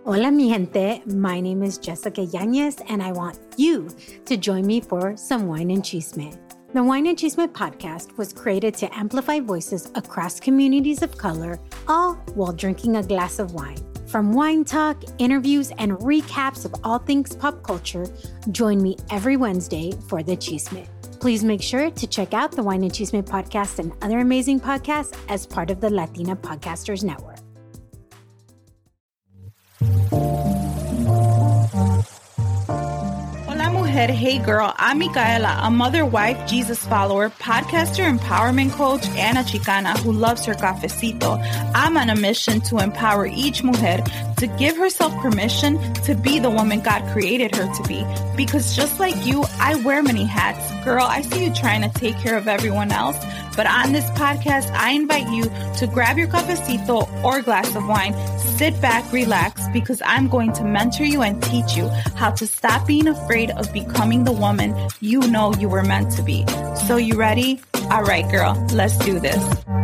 Hola, mi gente. My name is Jessica Yanez, and I want you to join me for some Wine and Chisme. The Wine and Chisme podcast was created to amplify voices across communities of color, all while drinking a glass of wine. From wine talk, interviews, and recaps of all things pop culture, join me every Wednesday for the Chisme. Please make sure to check out the Wine and Chisme podcast and other amazing podcasts as part of the Latina Podcasters Network. Hola, mujer. Hey, girl. I'm Micaela, a mother, wife, Jesus follower, podcaster, empowerment coach, and a Chicana who loves her cafecito. I'm on a mission to empower each mujer to give herself permission to be the woman God created her to be. Because just like you, I wear many hats. Girl, I see you trying to take care of everyone else. But on this podcast, I invite you to grab your cafecito or glass of wine, sit back, relax, because I'm going to mentor you and teach you how to stop being afraid of becoming the woman you know you were meant to be. So you ready? All right, girl, let's do this.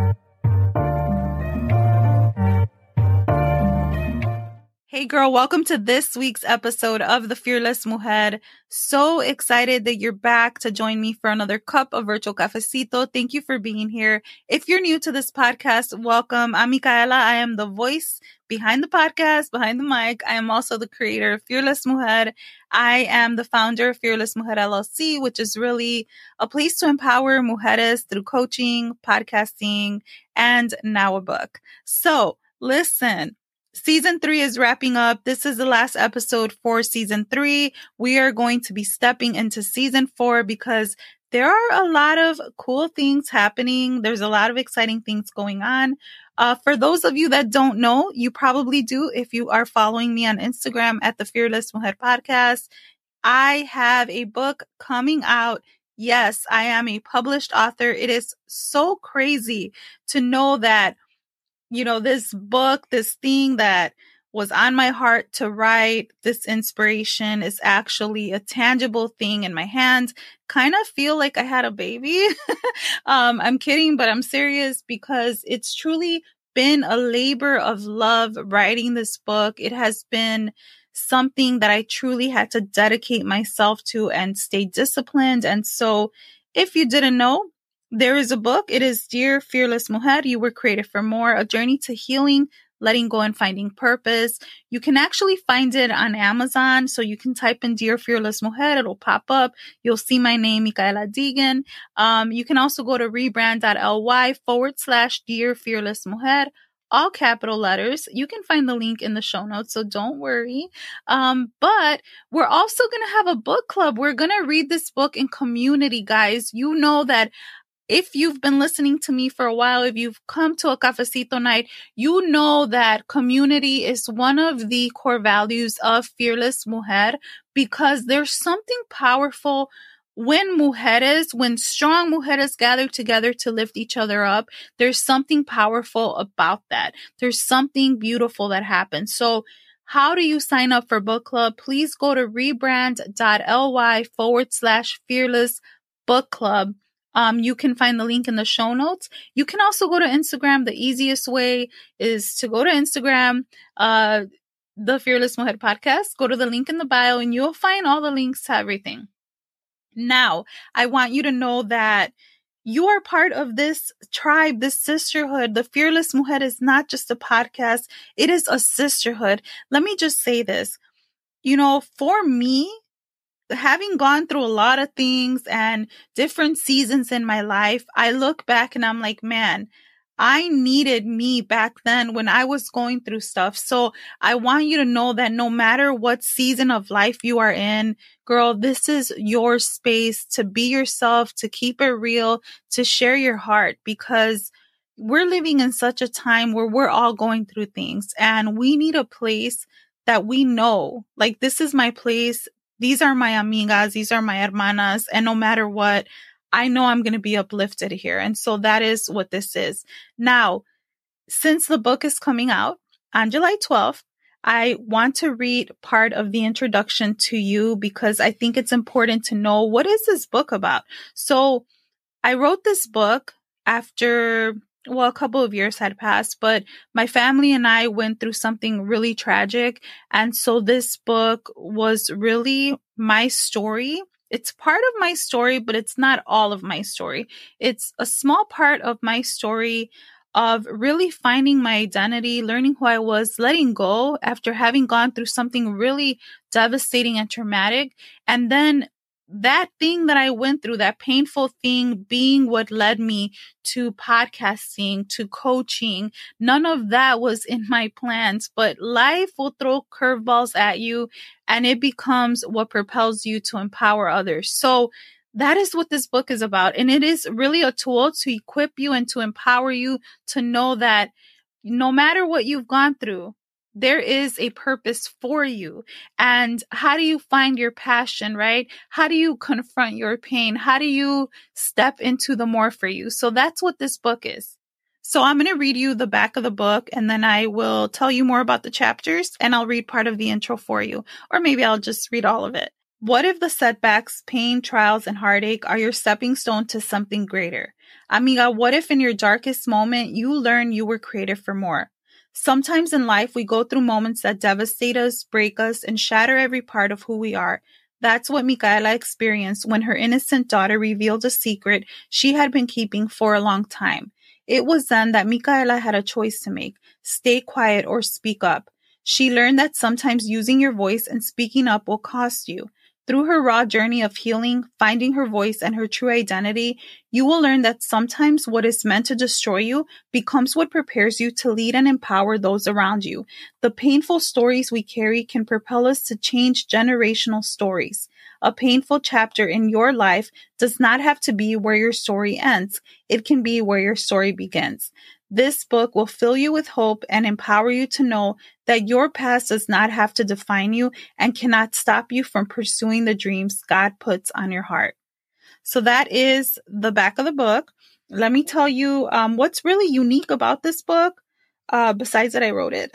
Hey girl, welcome to this week's episode of The Fearless Mujer. So excited that you're back to join me for another cup of virtual cafecito. Thank you for being here. If you're new to this podcast, welcome. I'm Micaela. I am the voice behind the podcast, behind the mic. I am also the creator of Fearless Mujer. I am the founder of Fearless Mujer LLC, which is really a place to empower mujeres through coaching, podcasting, and now a book. So listen. Season 3 is wrapping up. This is the last episode for season 3. We are going to be stepping into season 4 because there are a lot of cool things happening. There's a lot of exciting things going on. For those of you that don't know, you probably do if you are following me on Instagram at the Fearless Mujer Podcast. I have a book coming out. Yes, I am a published author. It is so crazy to know that this book, this thing that was on my heart to write, this inspiration is actually a tangible thing in my hands. Kind of feel like I had a baby. I'm kidding, but I'm serious because it's truly been a labor of love writing this book. It has been something that I truly had to dedicate myself to and stay disciplined. And so if you didn't know, there is a book. It is Dear Fearless Mujer, You Were Created for More, A Journey to Healing, Letting Go, and Finding Purpose. You can actually find it on Amazon. So you can type in Dear Fearless Mujer. It'll pop up. You'll see my name, Micaela Deegan. You can also go to rebrand.ly/Dear Fearless Mujer. All capital letters. You can find the link in the show notes, so don't worry. But we're also going to have a book club. We're going to read this book in community, guys. You know that if you've been listening to me for a while, if you've come to a cafecito night, you know that community is one of the core values of Fearless Mujer because there's something powerful when strong mujeres gather together to lift each other up. There's something powerful about that. There's something beautiful that happens. So how do you sign up for book club? Please go to rebrand.ly/Fearless Book Club. You can find the link in the show notes. You can also go to Instagram. The easiest way is to go to Instagram, the Fearless Mujer Podcast. Go to the link in the bio and you'll find all the links to everything. Now, I want you to know that you are part of this tribe, this sisterhood. The Fearless Mujer is not just a podcast. It is a sisterhood. Let me just say this. For me, having gone through a lot of things and different seasons in my life, I look back and I'm like, man, I needed me back then when I was going through stuff. So I want you to know that no matter what season of life you are in, girl, this is your space to be yourself, to keep it real, to share your heart, because we're living in such a time where we're all going through things and we need a place that we know, like, this is my place. These are my amigas. These are my hermanas. And no matter what, I know I'm going to be uplifted here. And so that is what this is. Now, since the book is coming out on July 12th, I want to read part of the introduction to you because I think it's important to know, what is this book about? So I wrote this book after well, a couple of years had passed, but my family and I went through something really tragic. And so this book was really my story. It's part of my story, but it's not all of my story. It's a small part of my story of really finding my identity, learning who I was, letting go after having gone through something really devastating and traumatic. And then that thing that I went through, that painful thing being what led me to podcasting, to coaching. None of that was in my plans, but life will throw curveballs at you and it becomes what propels you to empower others. So that is what this book is about. And it is really a tool to equip you and to empower you to know that no matter what you've gone through, there is a purpose for you. And how do you find your passion, right? How do you confront your pain? How do you step into the more for you? So that's what this book is. So I'm going to read you the back of the book and then I will tell you more about the chapters and I'll read part of the intro for you. Or maybe I'll just read all of it. What if the setbacks, pain, trials, and heartache are your stepping stone to something greater? Amiga, what if in your darkest moment you learn you were created for more? Sometimes in life, we go through moments that devastate us, break us, and shatter every part of who we are. That's what Micaela experienced when her innocent daughter revealed a secret she had been keeping for a long time. It was then that Micaela had a choice to make: stay quiet or speak up. She learned that sometimes using your voice and speaking up will cost you. Through her raw journey of healing, finding her voice and her true identity, you will learn that sometimes what is meant to destroy you becomes what prepares you to lead and empower those around you. The painful stories we carry can propel us to change generational stories. A painful chapter in your life does not have to be where your story ends. It can be where your story begins. This book will fill you with hope and empower you to know that your past does not have to define you and cannot stop you from pursuing the dreams God puts on your heart. So that is the back of the book. Let me tell you what's really unique about this book, besides that I wrote it.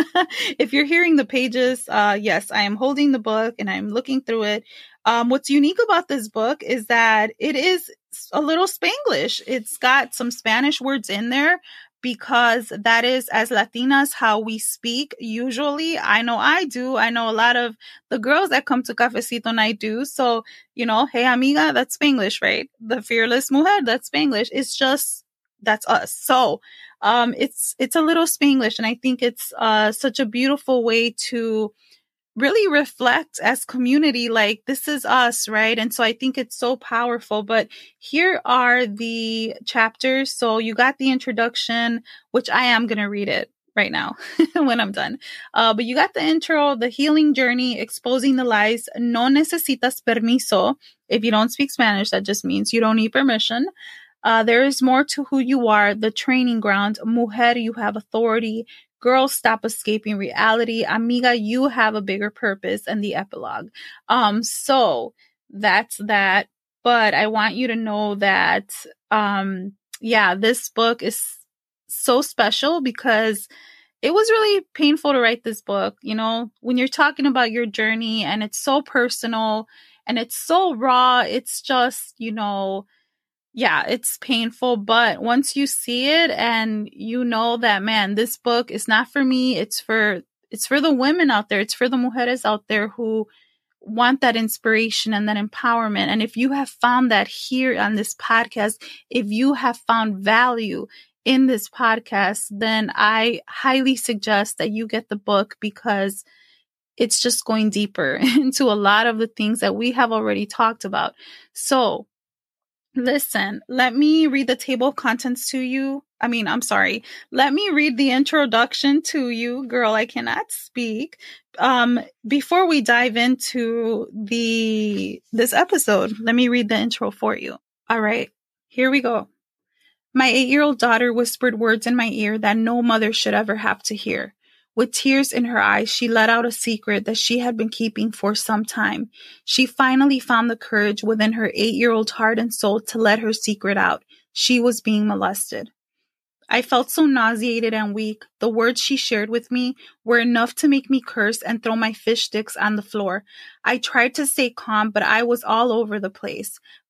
If you're hearing the pages, yes, I am holding the book and I'm looking through it. What's unique about this book is that it is a little Spanglish. It's got some Spanish words in there, because that is, as Latinas, how we speak usually. I know I do. I know a lot of the girls that come to Cafecito Night do. So, hey, amiga, that's Spanglish, right? The Fearless Mujer, that's Spanglish. It's just, that's us. So, it's a little Spanglish. And I think it's such a beautiful way to really reflect as community, like this is us, right? And so I think it's so powerful. But here are the chapters. So you got the introduction, which I am going to read it right now when I'm done. But you got the intro, the healing journey, exposing the lies. No necesitas permiso. If you don't speak Spanish, that just means you don't need permission. There is more to who you are, the training ground. Mujer, you have authority. Girl, stop escaping reality. Amiga, you have a bigger purpose, and the epilogue. So that's that. But I want you to know that, this book is so special because it was really painful to write this book. When you're talking about your journey and it's so personal and it's so raw, it's just, it's painful, but once you see it and you know that, man, this book is not for me. It's for the women out there. It's for the mujeres out there who want that inspiration and that empowerment. And if you have found that here on this podcast, if you have found value in this podcast, then I highly suggest that you get the book, because it's just going deeper into a lot of the things that we have already talked about. So listen, let me read the table of contents to you. Let me read the introduction to you. Girl, I cannot speak. Before we dive into this episode, let me read the intro for you. All right, here we go. My 8-year-old daughter whispered words in my ear that no mother should ever have to hear. With tears in her eyes, she let out a secret that she had been keeping for some time. She finally found the courage within her 8-year-old heart and soul to let her secret out. She was being molested. I felt so nauseated and weak. The words she shared with me were enough to make me curse and throw my fish sticks on the floor. I tried to stay calm, but I was all over the place.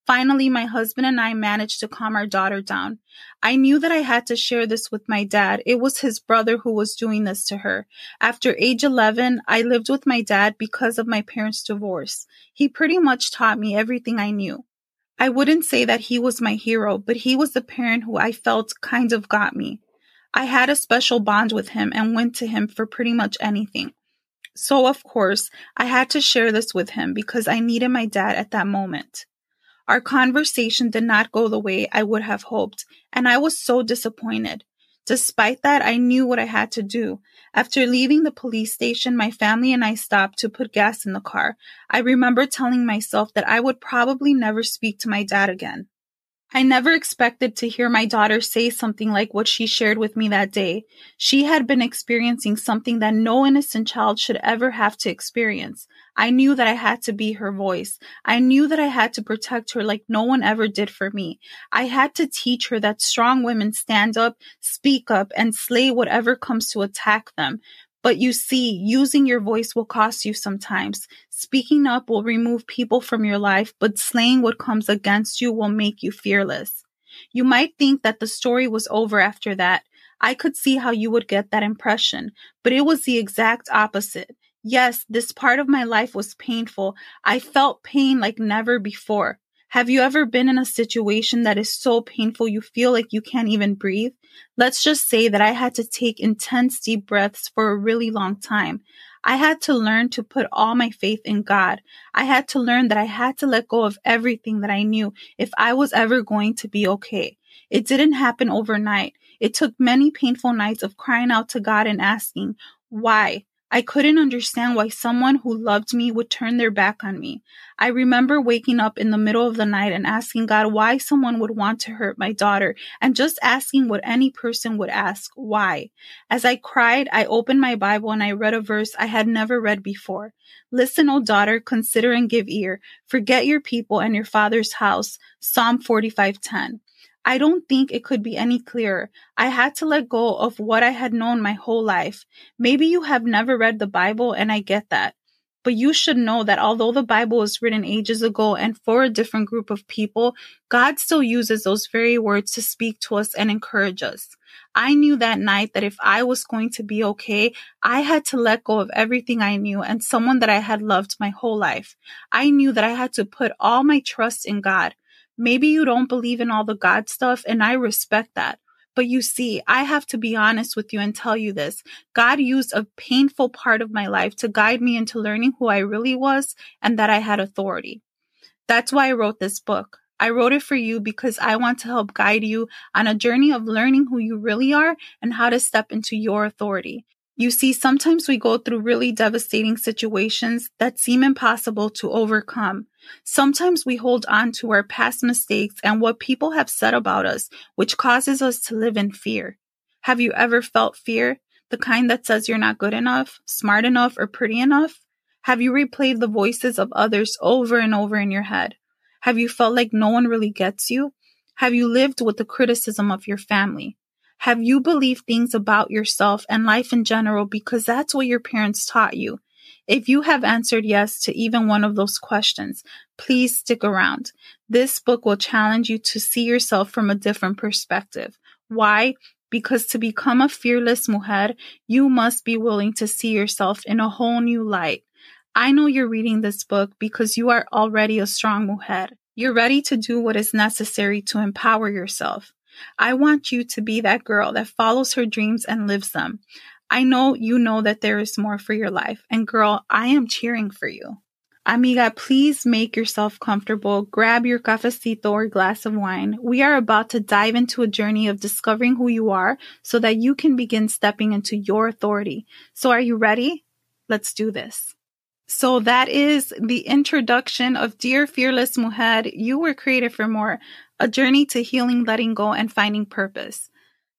Finally, my husband and I managed to calm our daughter down. I knew that I had to share this with my dad. It was his brother who was doing this to her. After age 11, I lived with my dad because of my parents' divorce. He pretty much taught me everything I knew. I wouldn't say that he was my hero, but he was the parent who I felt kind of got me. I had a special bond with him and went to him for pretty much anything. So, of course, I had to share this with him because I needed my dad at that moment. Our conversation did not go the way I would have hoped, and I was so disappointed. Despite that, I knew what I had to do. After leaving the police station, my family and I stopped to put gas in the car. I remember telling myself that I would probably never speak to my dad again. I never expected to hear my daughter say something like what she shared with me that day. She had been experiencing something that no innocent child should ever have to experience. I knew that I had to be her voice. I knew that I had to protect her like no one ever did for me. I had to teach her that strong women stand up, speak up, and slay whatever comes to attack them. But you see, using your voice will cost you sometimes. Speaking up will remove people from your life, but slaying what comes against you will make you fearless. You might think that the story was over after that. I could see how you would get that impression, but it was the exact opposite. Yes, this part of my life was painful. I felt pain like never before. Have you ever been in a situation that is so painful you feel like you can't even breathe? Let's just say that I had to take intense deep breaths for a really long time. I had to learn to put all my faith in God. I had to learn that I had to let go of everything that I knew if I was ever going to be okay. It didn't happen overnight. It took many painful nights of crying out to God and asking, why? I couldn't understand why someone who loved me would turn their back on me. I remember waking up in the middle of the night and asking God why someone would want to hurt my daughter, and just asking what any person would ask, why. As I cried, I opened my Bible and I read a verse I had never read before. Listen, O daughter, consider and give ear. Forget your people and your father's house. Psalm 45:10. I don't think it could be any clearer. I had to let go of what I had known my whole life. Maybe you have never read the Bible, and I get that. But you should know that although the Bible was written ages ago and for a different group of people, God still uses those very words to speak to us and encourage us. I knew that night that if I was going to be okay, I had to let go of everything I knew and someone that I had loved my whole life. I knew that I had to put all my trust in God. Maybe you don't believe in all the God stuff, and I respect that. But you see, I have to be honest with you and tell you this. God used a painful part of my life to guide me into learning who I really was and that I had authority. That's why I wrote this book. I wrote it for you because I want to help guide you on a journey of learning who you really are and how to step into your authority. You see, sometimes we go through really devastating situations that seem impossible to overcome. Sometimes we hold on to our past mistakes and what people have said about us, which causes us to live in fear. Have you ever felt fear? The kind that says you're not good enough, smart enough, or pretty enough? Have you replayed the voices of others over and over in your head? Have you felt like no one really gets you? Have you lived with the criticism of your family? Have you believed things about yourself and life in general because that's what your parents taught you? If you have answered yes to even one of those questions, please stick around. This book will challenge you to see yourself from a different perspective. Why? Because to become a fearless mujer, you must be willing to see yourself in a whole new light. I know you're reading this book because you are already a strong mujer. You're ready to do what is necessary to empower yourself. I want you to be that girl that follows her dreams and lives them. I know you know that there is more for your life. And girl, I am cheering for you. Amiga, please make yourself comfortable. Grab your cafecito or glass of wine. We are about to dive into a journey of discovering who you are so that you can begin stepping into your authority. So are you ready? Let's do this. So that is the introduction of Dear Fearless Mujer. You were created for more. A journey to healing, letting go, and finding purpose.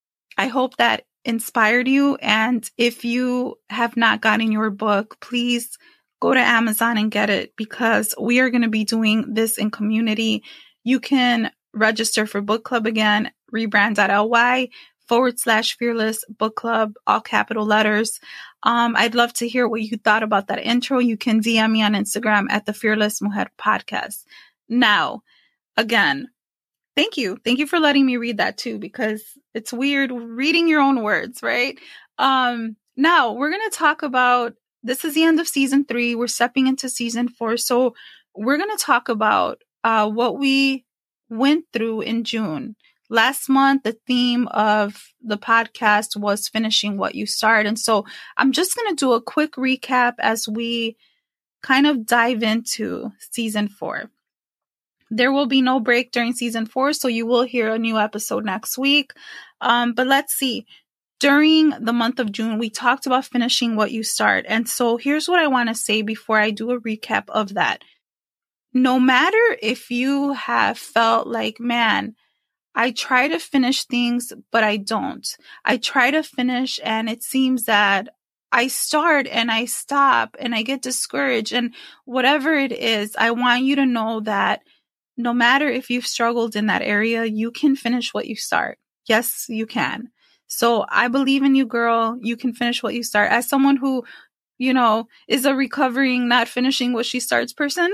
I hope that inspired you. And if you have not gotten your book, please go to Amazon and get it because we are going to be doing this in community. You can register for book club again, rebrand.ly/fearless book club, all capital letters. I'd love to hear what you thought about that intro. You can DM me on Instagram at the Fearless Mujer Podcast. Now, again, thank you. Thank you for letting me read that too, because it's weird reading your own words, right? Now we're going to talk about, this is the end of season 3. We're stepping into season 4. So we're going to talk about what we went through in June. Last month, the theme of the podcast was finishing what you start. And so I'm just going to do a quick recap as we kind of dive into season 4. There will be no break during season 4, so you will hear a new episode next week. But let's see. During the month of June, we talked about finishing what you start. And so here's what I want to say before I do a recap of that. No matter if you have felt like, man, I try to finish things, but I don't. I try to finish and it seems that I start and I stop and I get discouraged and whatever it is, I want you to know that no matter if you've struggled in that area, you can finish what you start. Yes, you can. So I believe in you, girl. You can finish what you start. As someone who, is a recovering, not finishing what she starts person,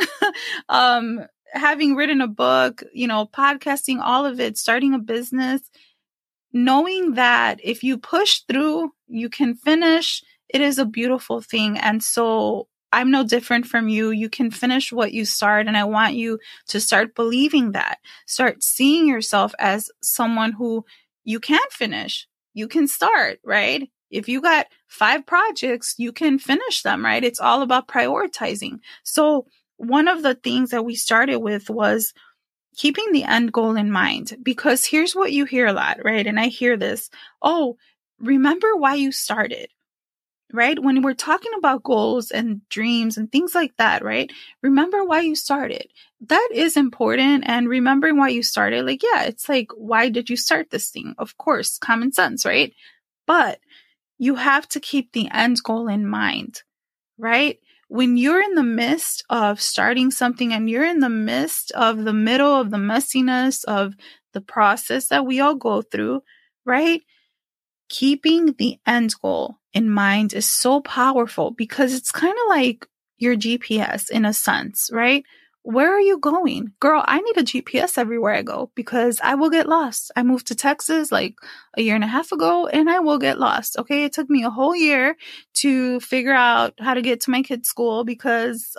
having written a book, podcasting, all of it, starting a business, knowing that if you push through, you can finish, it is a beautiful thing. And so I'm no different from you. You can finish what you start. And I want you to start believing that. Start seeing yourself as someone who you can finish. You can start, right? If you got 5 projects, you can finish them, right? It's all about prioritizing. So one of the things that we started with was keeping the end goal in mind, because here's what you hear a lot, right? And I hear this, oh, remember why you started. Right? When we're talking about goals and dreams and things like that, right? Remember why you started. That is important. And remembering why you started, it's like, why did you start this thing? Of course, common sense, right? But you have to keep the end goal in mind, right? When you're in the midst of starting something and you're in the midst of the middle of the messiness of the process that we all go through, right? Keeping the end goal in mind is so powerful because it's kind of like your GPS in a sense, right? Where are you going? Girl, I need a GPS everywhere I go because I will get lost. I moved to Texas like a year and a half ago and I will get lost. Okay. It took me a whole year to figure out how to get to my kid's school because,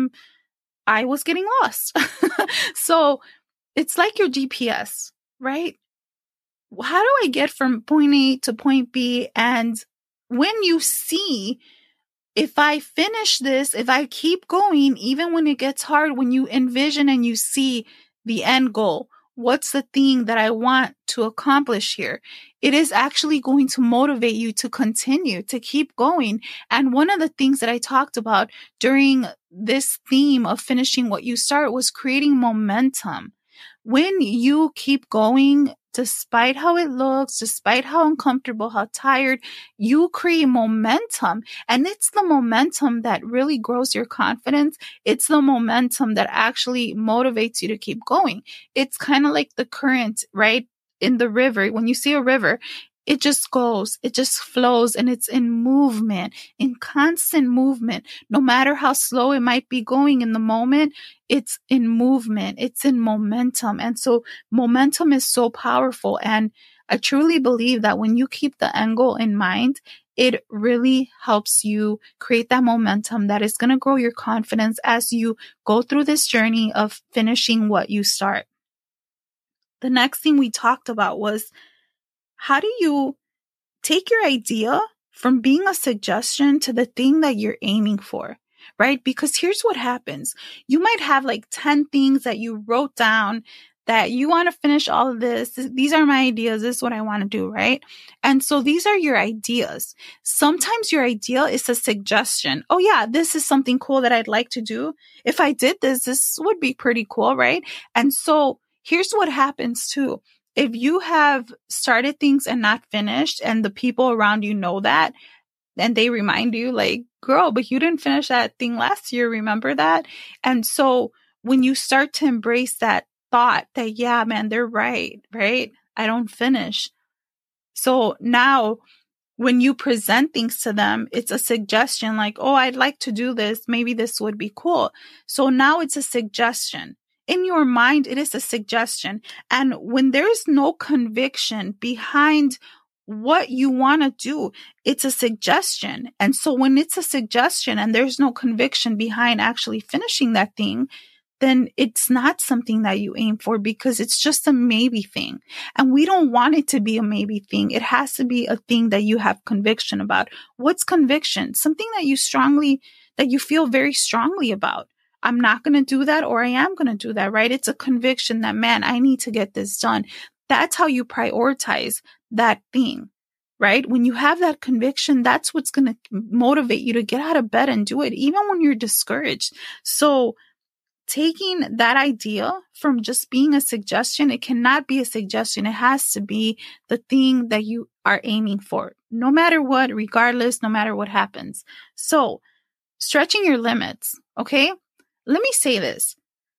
I was getting lost. So it's like your GPS, right? How do I get from point A to point B? And when you see, if I finish this, if I keep going, even when it gets hard, when you envision and you see the end goal, what's the thing that I want to accomplish here? It is actually going to motivate you to continue, to keep going. And one of the things that I talked about during this theme of finishing what you start was creating momentum. When you keep going, despite how it looks, despite how uncomfortable, how tired, you create momentum. And it's the momentum that really grows your confidence. It's the momentum that actually motivates you to keep going. It's kind of like the current, right? In the river. When you see a river, it just goes, it just flows, and it's in movement, in constant movement. No matter how slow it might be going in the moment, it's in movement, it's in momentum. And so momentum is so powerful. And I truly believe that when you keep the end goal in mind, it really helps you create that momentum that is going to grow your confidence as you go through this journey of finishing what you start. The next thing we talked about was, how do you take your idea from being a suggestion to the thing that you're aiming for, right? Because here's what happens. You might have like 10 things that you wrote down that you want to finish all of this. These are my ideas. This is what I want to do, right? And so these are your ideas. Sometimes your idea is a suggestion. Oh yeah, this is something cool that I'd like to do. If I did this would be pretty cool, right? And so here's what happens too. If you have started things and not finished, and the people around you know that, and they remind you like, girl, but you didn't finish that thing last year. Remember that? And so when you start to embrace that thought that, yeah, man, they're right? I don't finish. So now when you present things to them, it's a suggestion like, oh, I'd like to do this. Maybe this would be cool. So now it's a suggestion. In your mind, it is a suggestion. And when there's no conviction behind what you want to do, it's a suggestion. And so when it's a suggestion and there's no conviction behind actually finishing that thing, then it's not something that you aim for because it's just a maybe thing. And we don't want it to be a maybe thing. It has to be a thing that you have conviction about. What's conviction? Something that you feel very strongly about. I'm not going to do that, or I am going to do that, right? It's a conviction that, man, I need to get this done. That's how you prioritize that thing, right? When you have that conviction, that's what's going to motivate you to get out of bed and do it, even when you're discouraged. So taking that idea from just being a suggestion, it cannot be a suggestion. It has to be the thing that you are aiming for, no matter what, regardless, no matter what happens. So stretching your limits, okay? Let me say this.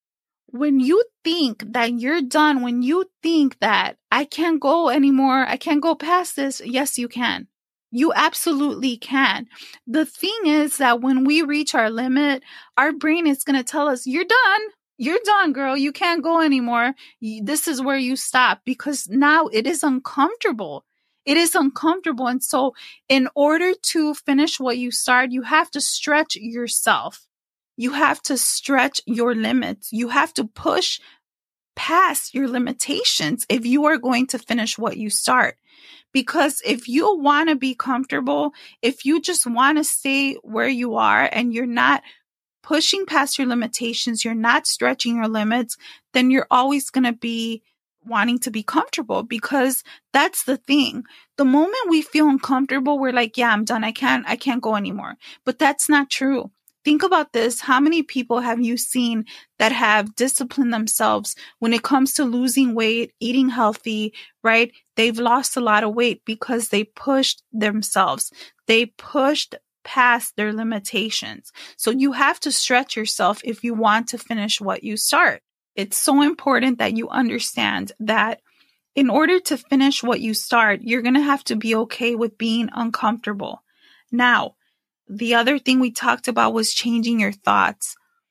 When you think that you're done, when you think that I can't go anymore, I can't go past this, yes, you can. You absolutely can. The thing is that when we reach our limit, our brain is going to tell us, you're done. You're done, girl. You can't go anymore. This is where you stop, because now it is uncomfortable. It is uncomfortable. And so in order to finish what you start, you have to stretch yourself. You have to stretch your limits. You have to push past your limitations if you are going to finish what you start. Because if you want to be comfortable, if you just want to stay where you are and you're not pushing past your limitations, you're not stretching your limits, then you're always going to be wanting to be comfortable, because that's the thing. The moment we feel uncomfortable, we're like, yeah, I'm done. I can't go anymore. But that's not true. Think about this. How many people have you seen that have disciplined themselves when it comes to losing weight, eating healthy, right? They've lost a lot of weight because they pushed themselves. They pushed past their limitations. So you have to stretch yourself if you want to finish what you start. It's so important that you understand that in order to finish what you start, you're going to have to be okay with being uncomfortable. Now, the other thing we talked about was changing your thoughts.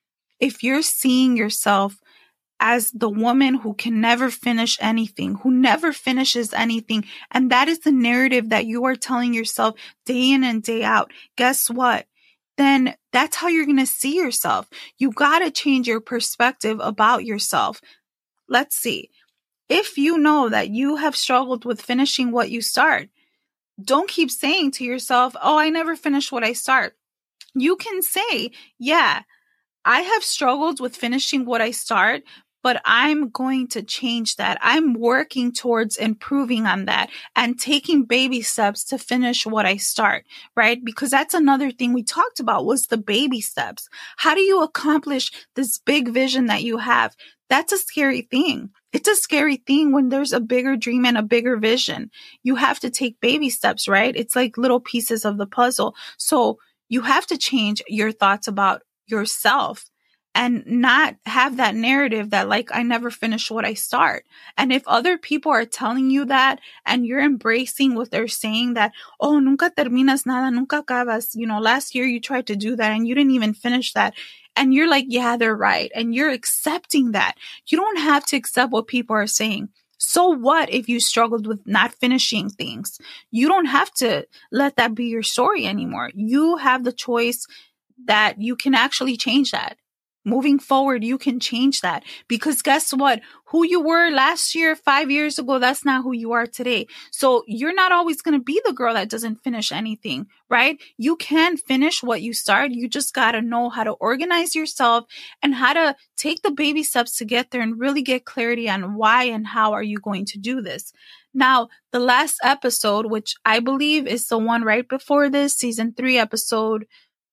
If you're seeing yourself as the woman who can never finish anything, who never finishes anything, and that is the narrative that you are telling yourself day in and day out, guess what? Then that's how you're going to see yourself. You got to change your perspective about yourself. Let's see. If you know that you have struggled with finishing what you start, don't keep saying to yourself, oh, I never finish what I start. You can say, yeah, I have struggled with finishing what I start, but I'm going to change that. I'm working towards improving on that and taking baby steps to finish what I start, right? Because that's another thing we talked about was the baby steps. How do you accomplish this big vision that you have? That's a scary thing. It's a scary thing when there's a bigger dream and a bigger vision. You have to take baby steps, right? It's like little pieces of the puzzle. So you have to change your thoughts about yourself and not have that narrative that like, I never finish what I start. And if other people are telling you that and you're embracing what they're saying that, oh, nunca terminas nada, nunca acabas. You know, last year you tried to do that and you didn't even finish that. And you're like, yeah, they're right. And you're accepting that. You don't have to accept what people are saying. So what if you struggled with not finishing things? You don't have to let that be your story anymore. You have the choice that you can actually change that. Moving forward, you can change that, because guess what? Who you were last year, 5 years ago, that's not who you are today. So you're not always going to be the girl that doesn't finish anything, right? You can finish what you start. You just got to know how to organize yourself and how to take the baby steps to get there and really get clarity on why and how are you going to do this. Now, the last episode, which I believe is the one right before this, season 3, episode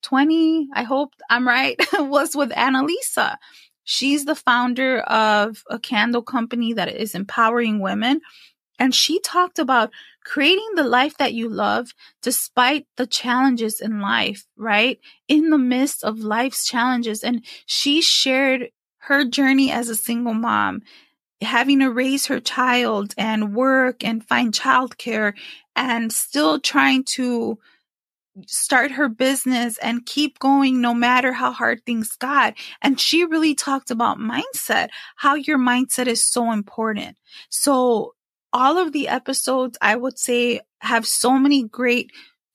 20, I hope I'm right, was with Annalisa. She's the founder of a candle company that is empowering women. And she talked about creating the life that you love despite the challenges in life, right? In the midst of life's challenges. And she shared her journey as a single mom, having to raise her child and work and find childcare and still trying to start her business and keep going no matter how hard things got. And she really talked about mindset, how your mindset is so important. So all of the episodes, I would say, have so many great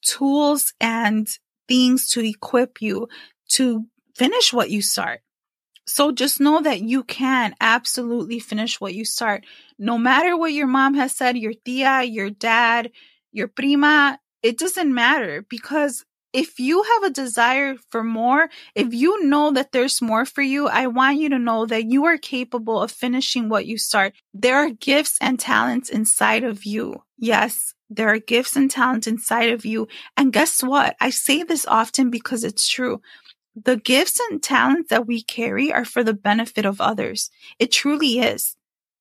tools and things to equip you to finish what you start. So just know that you can absolutely finish what you start. No matter what your mom has said, your tia, your dad, your prima, it doesn't matter, because if you have a desire for more, if you know that there's more for you, I want you to know that you are capable of finishing what you start. There are gifts and talents inside of you. Yes, there are gifts and talents inside of you. And guess what? I say this often because it's true. The gifts and talents that we carry are for the benefit of others. It truly is.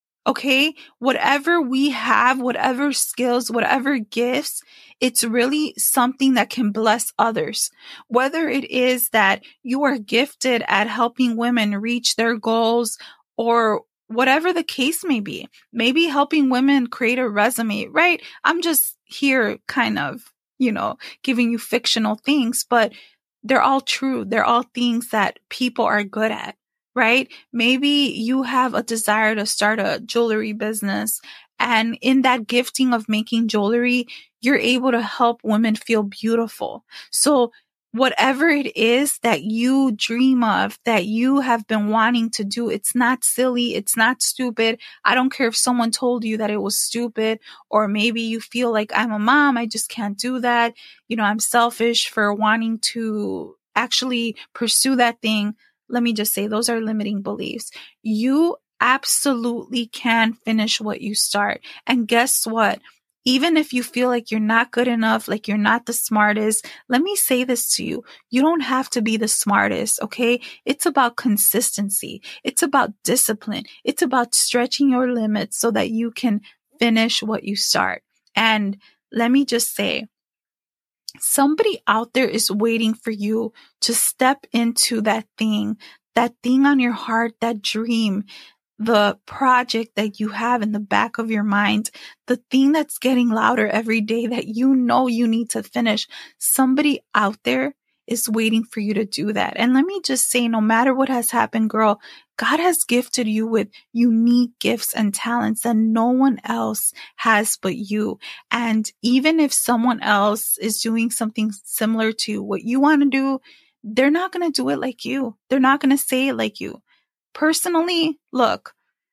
Okay? Whatever we have, whatever skills, whatever gifts, it's really something that can bless others. Whether it is that you are gifted at helping women reach their goals, or whatever the case may be, maybe helping women create a resume, right? I'm just here kind of, giving you fictional things, but they're all true. They're all things that people are good at, right? Maybe you have a desire to start a jewelry business, and in that gifting of making jewelry, you're able to help women feel beautiful. So whatever it is that you dream of, that you have been wanting to do, it's not silly. It's not stupid. I don't care if someone told you that it was stupid, or maybe you feel like, I'm a mom, I just can't do that. I'm selfish for wanting to actually pursue that thing. Let me just say, those are limiting beliefs. You absolutely can finish what you start. And guess what? Even if you feel like you're not good enough, like you're not the smartest, let me say this to you. You don't have to be the smartest, okay? It's about consistency. It's about discipline. It's about stretching your limits so that you can finish what you start. And let me just say, somebody out there is waiting for you to step into that thing on your heart, that dream, the project that you have in the back of your mind, the thing that's getting louder every day that you need to finish. Somebody out there is waiting for you to do that. And let me just say, no matter what has happened, girl, God has gifted you with unique gifts and talents that no one else has but you. And even if someone else is doing something similar to what you want to do, they're not going to do it like you. They're not going to say it like you. Personally, look,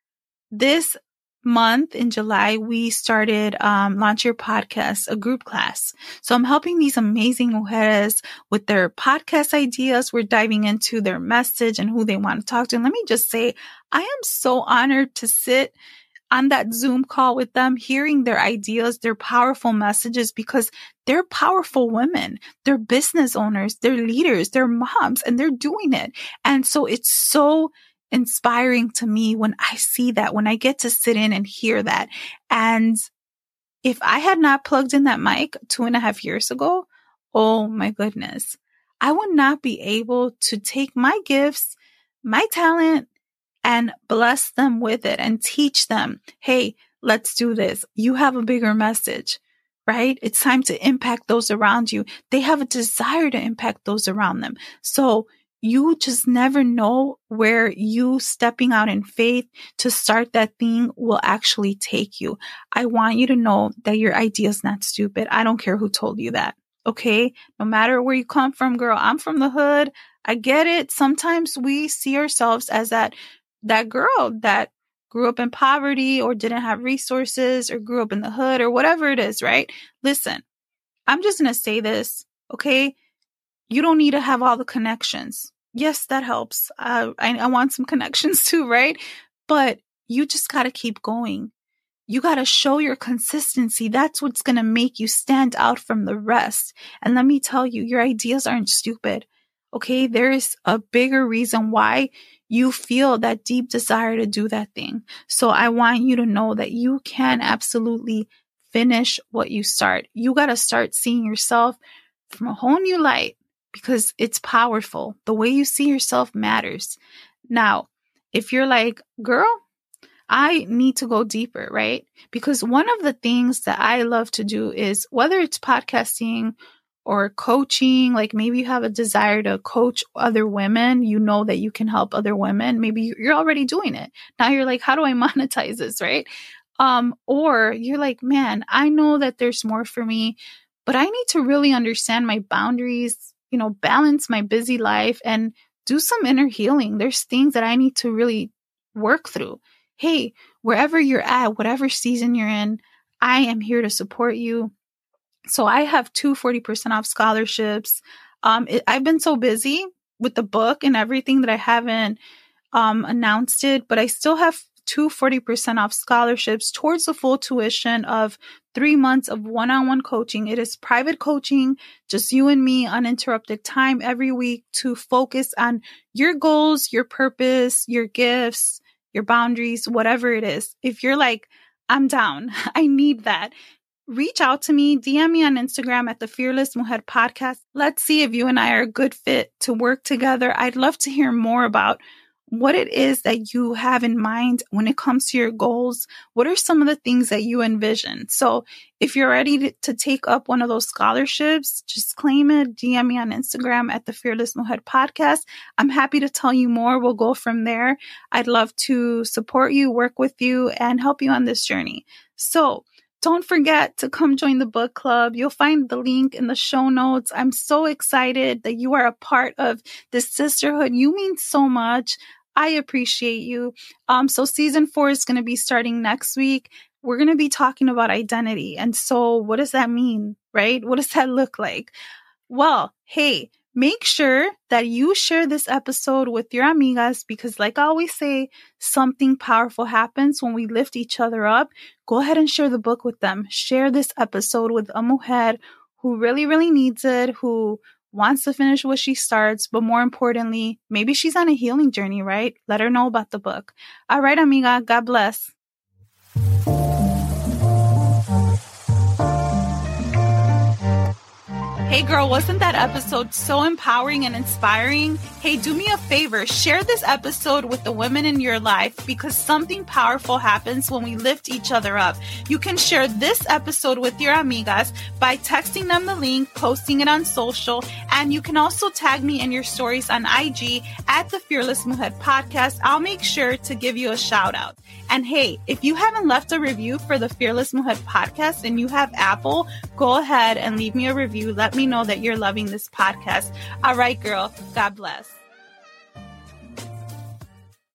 this month in July, we started Launch Your Podcast, a group class. So I'm helping these amazing mujeres with their podcast ideas. We're diving into their message and who they want to talk to. And let me just say, I am so honored to sit on that Zoom call with them, hearing their ideas, their powerful messages, because they're powerful women. They're business owners, they're leaders, they're moms, and they're doing it. And so it's so inspiring to me when I see that, when I get to sit in and hear that. And if I had not plugged in that mic 2.5 years ago, oh my goodness, I would not be able to take my gifts, my talent, and bless them with it and teach them, hey, let's do this. You have a bigger message, right? It's time to impact those around you. They have a desire to impact those around them. So you just never know where you stepping out in faith to start that thing will actually take you. I want you to know that your idea is not stupid. I don't care who told you that. Okay? No matter where you come from, girl, I'm from the hood. I get it. Sometimes we see ourselves as that girl that grew up in poverty or didn't have resources or grew up in the hood or whatever it is, right? Listen, I'm just going to say this, okay? You don't need to have all the connections. Yes, that helps. I want some connections too, right? But you just got to keep going. You got to show your consistency. That's what's going to make you stand out from the rest. And let me tell you, your ideas aren't stupid. Okay? There is a bigger reason why you feel that deep desire to do that thing. So I want you to know that you can absolutely finish what you start. You got to start seeing yourself from a whole new light, because it's powerful. The way you see yourself matters. Now, if you're like, girl, I need to go deeper, right? Because one of the things that I love to do is, whether it's podcasting or coaching, like maybe you have a desire to coach other women, you know that you can help other women. Maybe you're already doing it. Now you're like, how do I monetize this, right? Or you're like, man, I know that there's more for me, but I need to really understand my boundaries, balance my busy life and do some inner healing. There's things that I need to really work through. Hey, wherever you're at, whatever season you're in, I am here to support you. So I have 2 40% off scholarships. I've been so busy with the book and everything that I haven't announced it, but I still have 2 40% off scholarships towards the full tuition of 3 months of one-on-one coaching. It is private coaching, just you and me, uninterrupted time every week to focus on your goals, your purpose, your gifts, your boundaries, whatever it is. If you're like, I'm down, I need that, reach out to me, DM me on Instagram at the Fearless Mujer Podcast. Let's see if you and I are a good fit to work together. I'd love to hear more about what it is that you have in mind when it comes to your goals. What are some of the things that you envision? So if you're ready to take up one of those scholarships, just claim it, DM me on Instagram at the Fearless Mujer Podcast. I'm happy to tell you more. We'll go from there. I'd love to support you, work with you, and help you on this journey. So don't forget to come join the book club. You'll find the link in the show notes. I'm so excited that you are a part of this sisterhood. You mean so much. I appreciate you. So season 4 is going to be starting next week. We're going to be talking about identity. And so what does that mean, right? What does that look like? Well, hey, make sure that you share this episode with your amigas because like I always say, something powerful happens when we lift each other up. Go ahead and share the book with them. Share this episode with a mujer who really, really needs it, who wants to finish what she starts, but more importantly, maybe she's on a healing journey, right? Let her know about the book. All right, amiga, God bless. Hey girl, wasn't that episode so empowering and inspiring? Hey, do me a favor, share this episode with the women in your life because something powerful happens when we lift each other up. You can share this episode with your amigas by texting them the link, posting it on social, and you can also tag me in your stories on IG at the Fearless Mujer Podcast. I'll make sure to give you a shout out. And hey, if you haven't left a review for the Fearless Mujer Podcast and you have Apple, go ahead and leave me a review. Let me know that you're loving this podcast. All right, girl. God bless.